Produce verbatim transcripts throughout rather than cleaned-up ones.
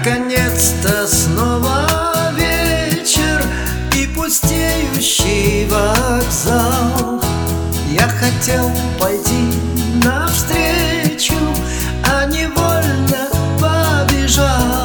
Наконец-то снова вечер и пустеющий вокзал. Я хотел пойти навстречу, а невольно побежал.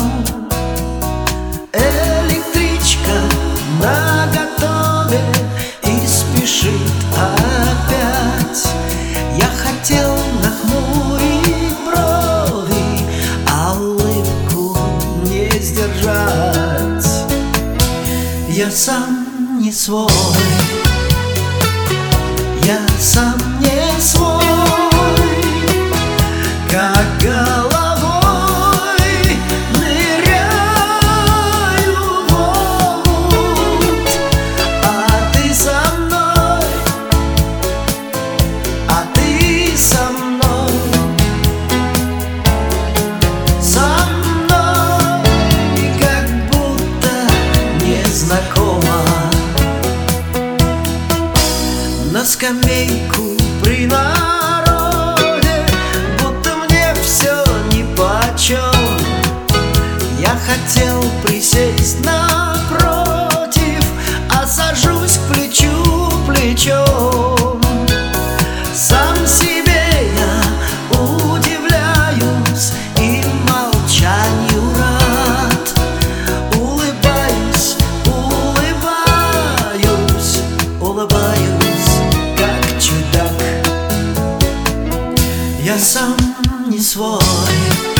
Электричка наготове и спешит опять. Я хотел нахмурить брови, а улыбку не сдержать. Я сам не свой, я сам не свой, как головой ныряю в омут. А ты со мной, а ты со мной, со мной, как будто незнакомо. На скамейку при народе, будто мне все нипочем. Я хотел присесть напротив, а сажусь к плечу плечом. Сам себе я удивляюсь и молчанию рад. Улыбаюсь, улыбаюсь, улыбаюсь, как чудак. Я сам не свой.